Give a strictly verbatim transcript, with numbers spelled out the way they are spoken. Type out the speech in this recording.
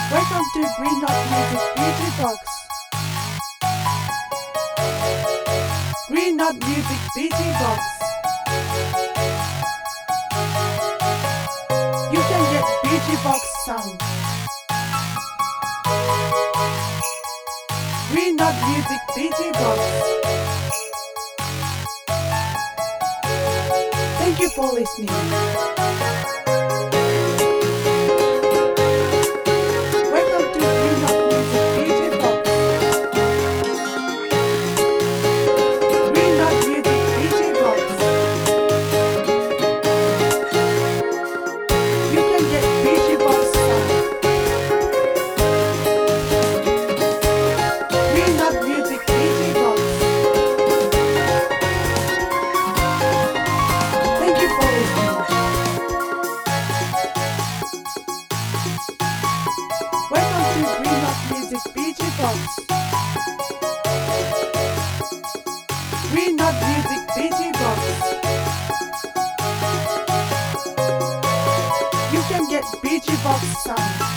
Welcome to Green Dot Music Beauty Box. Green Dot Music Beauty Box. You can get beauty box sound. Green Dot Music Beauty Box. Thank you for listening. Music Beauty Box. Green Dot Music Beauty Box. You can get beauty box sound.